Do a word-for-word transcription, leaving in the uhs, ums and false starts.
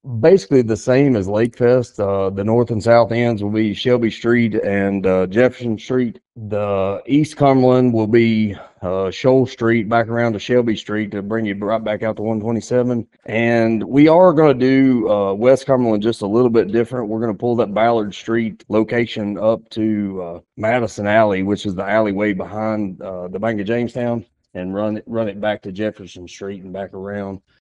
Basically the same as Lake Fest. Uh, the north and south ends will be Shelby Street and uh, Jefferson Street. The East Cumberland will be uh, Shoal Street back around to Shelby Street to bring you right back out to one twenty-seven. And we are going to do uh, West Cumberland just a little bit different. We're going to pull that Ballard Street location up to uh, Madison Alley, which is the alleyway behind uh, the Bank of Jamestown, and run it run it back to Jefferson Street and back around.